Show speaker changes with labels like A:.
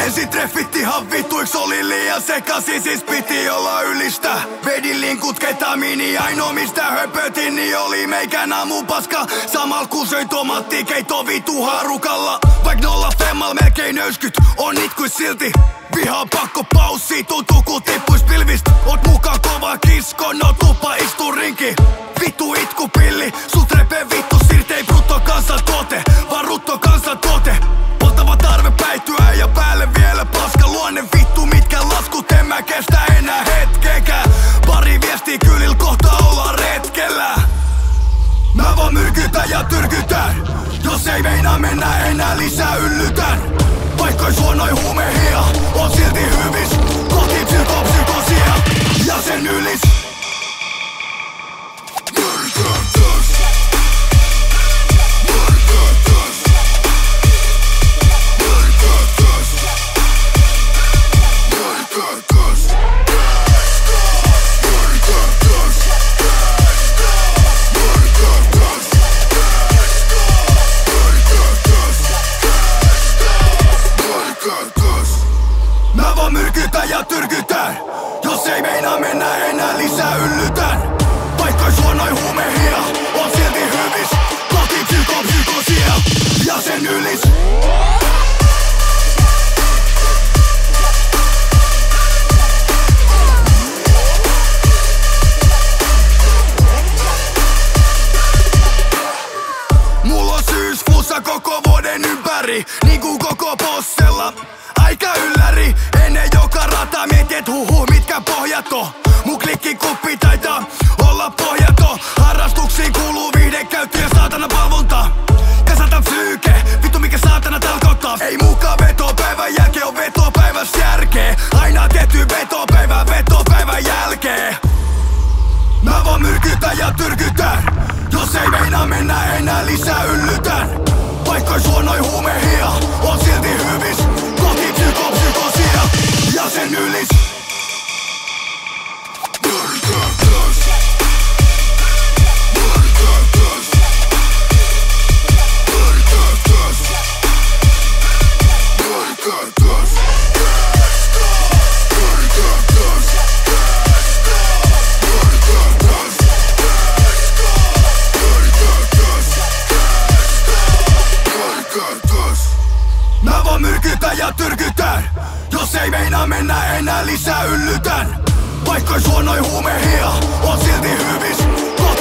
A: Ensin treffit ihan vittuiks, oli liian sekaisin, siis piti olla ylistä. Vedin linkut ketamiini, ainoa mistä höpötin, niin oli meikän aamupaska. Samal kun söin tomattikeitto vitu harukalla. Vaik nolla femmal melkein nöyskyt, on itkuis silti. Vihaan pakko paussi, tuntuu kun tippuis pilvist. Oot mukaan kova kisko, no tuppa istu rinki. Vittu itkupilli, sut repee vittu sirtei brutto kansantuote, vaan rutto kansantuote. Poltava tarve päihtyä ja päälle vielä paska luonne. Vittu mitkä laskut, en mä kestä enää hetkeäkään. Pari viestiä kylillä, kohta ollaan retkellä. Mä vaan myrkytän ja tyrkytän, jos ei meinaa mennä enää lisää yllytän. Vaikkois huonoin huumehia, on silti hyvis. Kohti psykosia ja sen ylis. Mä vaan myrkytän ja tyrkytän, jos ei meinaa mennä enää lisää yllytän. Vaikkois huonoin huumehia, on silti hyvis. Kohti psykosia ja sen ylis. Mulla on syysflussa koko vuoden ympäri, niinku koko possella. Aika ylläri, ennen joka rata mietit mitkä pohjat on. Mun klikkikuppi taitaa olla pohjaton. Harrastuksiin kuuluu viihdekäyttö ja saatana palvonta. Kasata psyyke, vittu mikä saatana talkouttaa. Ei mukaan vetopäivän jälkeen on vetopäiväs järkee. Aina tehty vetopäivän jälkeen. Mä vaan myrkytän ja tyrkytän, jos ei meinaa mennä enää lisää yllytän. Vaikkois huonoin huumehia, on silti hyvis. Kohti psykosia ja sen ylis. Mä vaan myrkytän ja tyrkytän, jos ei meinaa mennä enää lisää yllytän. Vaikkois huonoin huumehia, on silti hyvis.